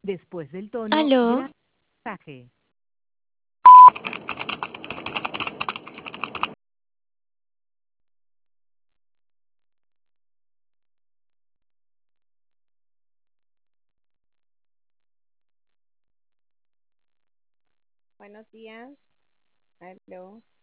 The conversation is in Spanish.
Después del tono, Aló, grabe el mensaje. Buenos días. Aló.